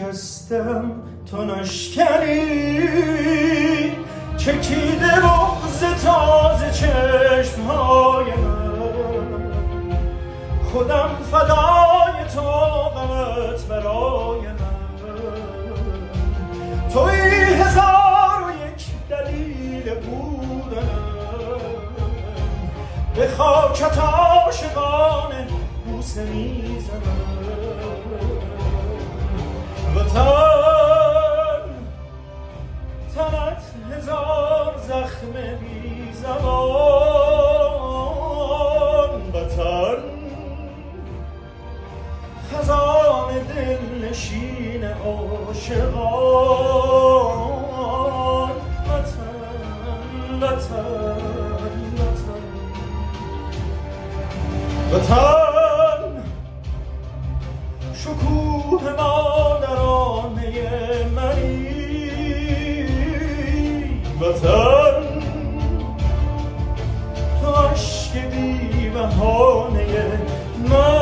شکستم تو نشکنی، چکیده بغض تازه چشمهای من، خودم فدای تو غمت برای من، توی هزار و یک دلیل بودنم، به خاکت عاشقانه بوسه میزنم. وطن تنت هزار زخم بی زبان، وطن خزان دل نشین عاشقان، وطن وطن وطن وطن شکوه مادرانه منی، وطن تو عشق بی بهانه من.